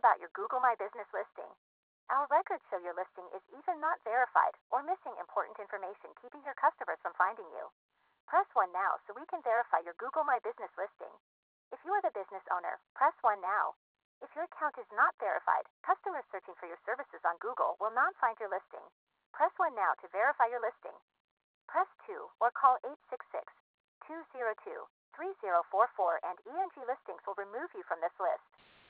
about your Google My Business listing. Our records show your listing is either not verified or missing important information, keeping your customers from finding you. Press 1 now so we can verify your Google My Business listing. If you are the business owner, press 1 now. If your account is not verified, customers searching for your services on Google will not find your listing. Press 1 now to verify your listing. Press 2 or call 866-202-3044 and ENG Listings will remove you from this list.